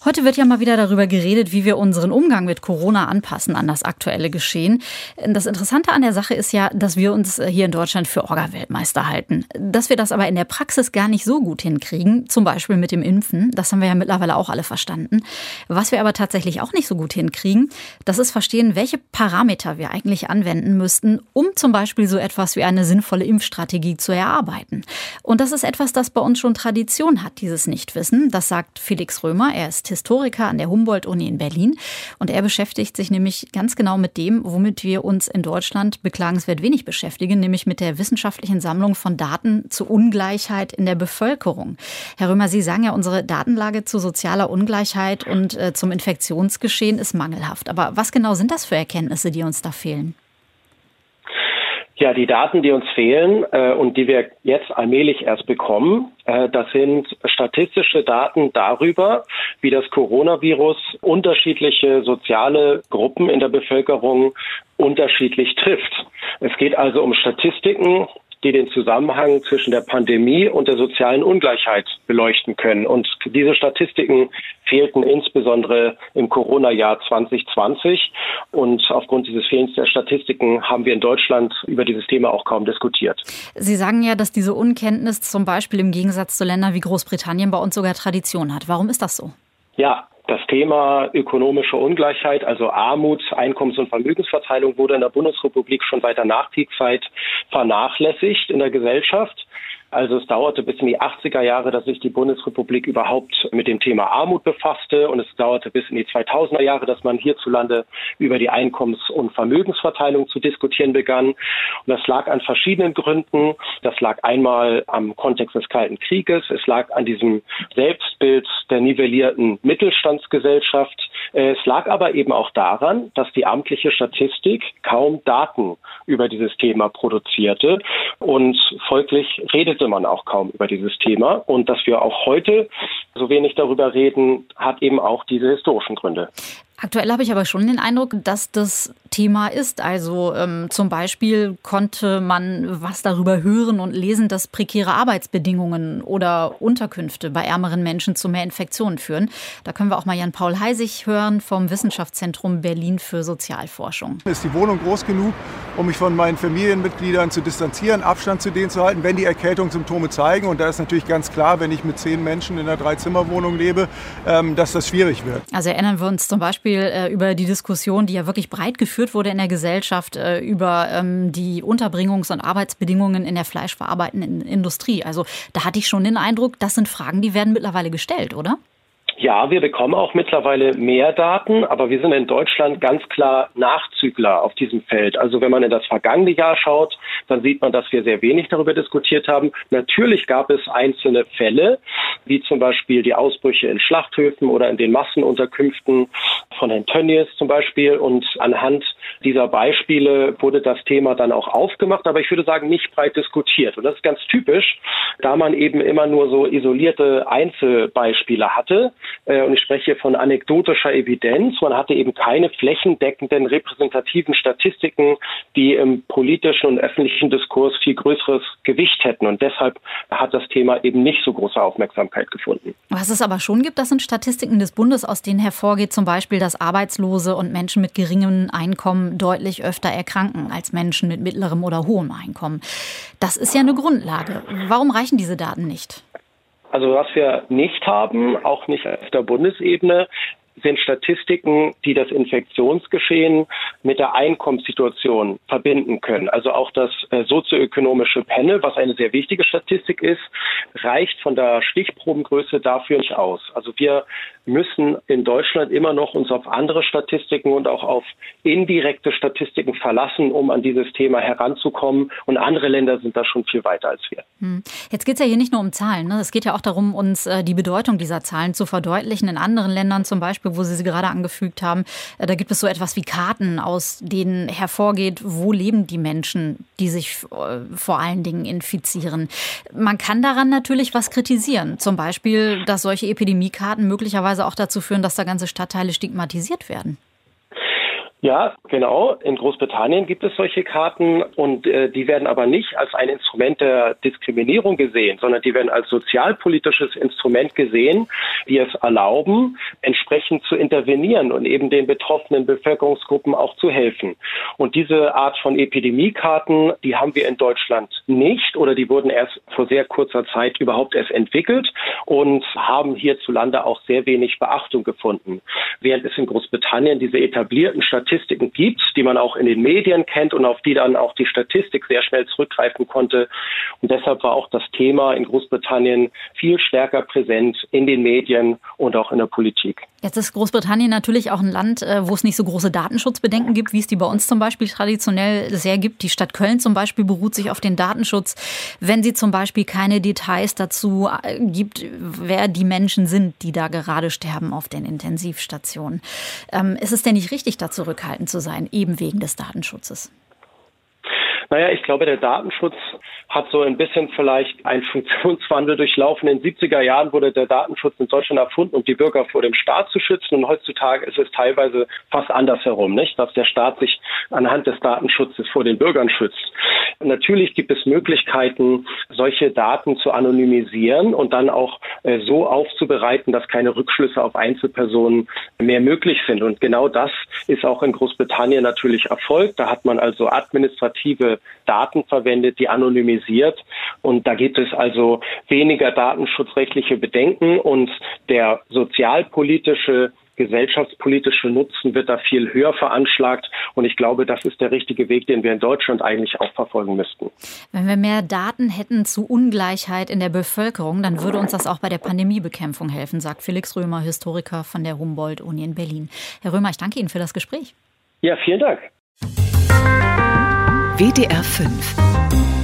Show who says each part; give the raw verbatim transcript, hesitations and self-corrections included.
Speaker 1: Heute wird ja mal wieder darüber geredet, wie wir unseren Umgang mit Corona anpassen an das aktuelle Geschehen. Das Interessante an der Sache ist ja, dass wir uns hier in Deutschland für Orga-Weltmeister halten. Dass wir das aber in der Praxis gar nicht so gut hinkriegen, zum Beispiel mit dem Impfen, das haben wir ja mittlerweile auch alle verstanden. Was wir aber tatsächlich auch nicht so gut hinkriegen, das ist verstehen, welche Parameter wir eigentlich anwenden müssten, um zum Beispiel so etwas wie eine sinnvolle Impfstrategie zu erarbeiten. Und das ist etwas, das bei uns schon Tradition hat, dieses Nichtwissen. Das sagt Felix Römer, er ist Historiker an der Humboldt-Uni in Berlin. Und er beschäftigt sich nämlich ganz genau mit dem, womit wir uns in Deutschland beklagenswert wenig beschäftigen, nämlich mit der wissenschaftlichen Sammlung von Daten zur Ungleichheit in der Bevölkerung. Herr Römer, Sie sagen ja, unsere Datenlage zu sozialer Ungleichheit und äh, zum Infektionsgeschehen ist mangelhaft. Aber was genau sind das für Erkenntnisse, die uns da fehlen?
Speaker 2: Ja, die Daten, die uns fehlen äh, und die wir jetzt allmählich erst bekommen, äh, das sind statistische Daten darüber, wie das Coronavirus unterschiedliche soziale Gruppen in der Bevölkerung unterschiedlich trifft. Es geht also um Statistiken, die den Zusammenhang zwischen der Pandemie und der sozialen Ungleichheit beleuchten können. Und diese Statistiken fehlten insbesondere im Corona-Jahr zwanzig zwanzig. Und aufgrund dieses Fehlens der Statistiken haben wir in Deutschland über dieses Thema auch kaum diskutiert.
Speaker 1: Sie sagen ja, dass diese Unkenntnis zum Beispiel im Gegensatz zu Ländern wie Großbritannien bei uns sogar Tradition hat. Warum ist das so?
Speaker 2: Ja, das Thema ökonomische Ungleichheit, also Armut, Einkommens- und Vermögensverteilung, wurde in der Bundesrepublik schon seit der Nachkriegszeit vernachlässigt in der Gesellschaft. Also es dauerte bis in die achtziger Jahre, dass sich die Bundesrepublik überhaupt mit dem Thema Armut befasste. Und es dauerte bis in die zweitausender Jahre, dass man hierzulande über die Einkommens- und Vermögensverteilung zu diskutieren begann. Und das lag an verschiedenen Gründen. Das lag einmal am Kontext des Kalten Krieges. Es lag an diesem Selbstbild der nivellierten Mittelstandsgesellschaft. Es lag aber eben auch daran, dass die amtliche Statistik kaum Daten über dieses Thema produzierte. Und folglich redete man auch kaum über dieses Thema. Und dass wir auch heute so wenig darüber reden, hat eben auch diese historischen Gründe.
Speaker 1: Aktuell habe ich aber schon den Eindruck, dass das Thema ist. Also ähm, zum Beispiel konnte man was darüber hören und lesen, dass prekäre Arbeitsbedingungen oder Unterkünfte bei ärmeren Menschen zu mehr Infektionen führen. Da können wir auch mal Jan-Paul Heisig hören vom Wissenschaftszentrum Berlin für Sozialforschung.
Speaker 3: Ist die Wohnung groß genug, um mich von meinen Familienmitgliedern zu distanzieren, Abstand zu denen zu halten, wenn die Erkältungssymptome zeigen? Und da ist natürlich ganz klar, wenn ich mit zehn Menschen in einer Dreizimmerwohnung lebe, ähm, dass das schwierig wird.
Speaker 1: Also erinnern wir uns zum Beispiel über die Diskussion, die ja wirklich breit geführt wurde in der Gesellschaft, über ähm, die Unterbringungs- und Arbeitsbedingungen in der fleischverarbeitenden Industrie. Also da hatte ich schon den Eindruck, das sind Fragen, die werden mittlerweile gestellt, oder?
Speaker 2: Ja, wir bekommen auch mittlerweile mehr Daten, aber wir sind in Deutschland ganz klar Nachzügler auf diesem Feld. Also wenn man in das vergangene Jahr schaut, dann sieht man, dass wir sehr wenig darüber diskutiert haben. Natürlich gab es einzelne Fälle, wie zum Beispiel die Ausbrüche in Schlachthöfen oder in den Massenunterkünften von Herrn Tönnies zum Beispiel. Und anhand dieser Beispiele wurde das Thema dann auch aufgemacht, aber ich würde sagen, nicht breit diskutiert. Und das ist ganz typisch, da man eben immer nur so isolierte Einzelbeispiele hatte. Und ich spreche hier von anekdotischer Evidenz. Man hatte eben keine flächendeckenden repräsentativen Statistiken, die im politischen und öffentlichen Diskurs viel größeres Gewicht hätten. Und deshalb hat das Thema eben nicht so große Aufmerksamkeit gefunden.
Speaker 1: Was es aber schon gibt, das sind Statistiken des Bundes, aus denen hervorgeht zum Beispiel, dass Arbeitslose und Menschen mit geringem Einkommen deutlich öfter erkranken als Menschen mit mittlerem oder hohem Einkommen. Das ist ja eine Grundlage. Warum reichen diese Daten nicht?
Speaker 2: Also was wir nicht haben, auch nicht auf der Bundesebene, sind Statistiken, die das Infektionsgeschehen mit der Einkommenssituation verbinden können. Also auch das äh, sozioökonomische Panel, was eine sehr wichtige Statistik ist, reicht von der Stichprobengröße dafür nicht aus. Also wir müssen in Deutschland immer noch uns auf andere Statistiken und auch auf indirekte Statistiken verlassen, um an dieses Thema heranzukommen. Und andere Länder sind da schon viel weiter als wir.
Speaker 1: Hm. Jetzt geht es ja hier nicht nur um Zahlen, ne? Es geht ja auch darum, uns äh, die Bedeutung dieser Zahlen zu verdeutlichen. In anderen Ländern zum Beispiel, wo Sie sie gerade angefügt haben, äh, da gibt es so etwas wie Karten, aus denen hervorgeht, wo leben die Menschen, die sich äh, vor allen Dingen infizieren. Man kann daran natürlich was kritisieren. Zum Beispiel, dass solche Epidemiekarten möglicherweise auch dazu führen, dass da ganze Stadtteile stigmatisiert werden.
Speaker 2: Ja, genau. In Großbritannien gibt es solche Karten und äh, die werden aber nicht als ein Instrument der Diskriminierung gesehen, sondern die werden als sozialpolitisches Instrument gesehen, die es erlauben, entsprechend zu intervenieren und eben den betroffenen Bevölkerungsgruppen auch zu helfen. Und diese Art von Epidemiekarten, die haben wir in Deutschland nicht oder die wurden erst vor sehr kurzer Zeit überhaupt erst entwickelt und haben hierzulande auch sehr wenig Beachtung gefunden. Während es in Großbritannien diese etablierten Statistiken gibt, die man auch in den Medien kennt und auf die dann auch die Statistik sehr schnell zurückgreifen konnte. Und deshalb war auch das Thema in Großbritannien viel stärker präsent in den Medien und auch in der Politik.
Speaker 1: Jetzt ist Großbritannien natürlich auch ein Land, wo es nicht so große Datenschutzbedenken gibt, wie es die bei uns zum Beispiel traditionell sehr gibt. Die Stadt Köln zum Beispiel beruht sich auf den Datenschutz. Wenn sie zum Beispiel keine Details dazu gibt, wer die Menschen sind, die da gerade sterben auf den Intensivstationen. Ähm, ist es denn nicht richtig, da zurückhaltend zu sein, eben wegen des Datenschutzes?
Speaker 2: Naja, ich glaube, der Datenschutz hat so ein bisschen vielleicht einen Funktionswandel durchlaufen. In den siebziger Jahren wurde der Datenschutz in Deutschland erfunden, um die Bürger vor dem Staat zu schützen. Und heutzutage ist es teilweise fast andersherum, nicht? Dass der Staat sich anhand des Datenschutzes vor den Bürgern schützt. Und natürlich gibt es Möglichkeiten, solche Daten zu anonymisieren und dann auch äh, so aufzubereiten, dass keine Rückschlüsse auf Einzelpersonen mehr möglich sind. Und genau das ist auch in Großbritannien natürlich erfolgt. Da hat man also administrative Daten verwendet, die anonymisiert. Und da gibt es also weniger datenschutzrechtliche Bedenken und der sozialpolitische, gesellschaftspolitische Nutzen wird da viel höher veranschlagt. Und ich glaube, das ist der richtige Weg, den wir in Deutschland eigentlich auch verfolgen müssten.
Speaker 1: Wenn wir mehr Daten hätten zu Ungleichheit in der Bevölkerung, dann würde uns das auch bei der Pandemiebekämpfung helfen, sagt Felix Römer, Historiker von der Humboldt-Uni in Berlin. Herr Römer, ich danke Ihnen für das Gespräch.
Speaker 2: Ja, vielen Dank.
Speaker 4: W D R fünf